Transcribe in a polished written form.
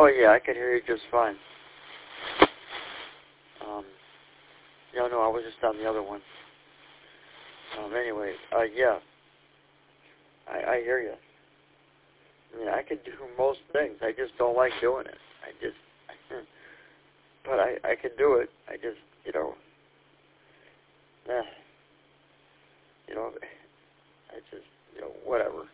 Oh, yeah, I can hear you just fine. No, I was just on the other one. Anyway, yeah, I hear you. I mean, I can do most things. I just don't like doing it. But I can do it. I just, I just, whatever.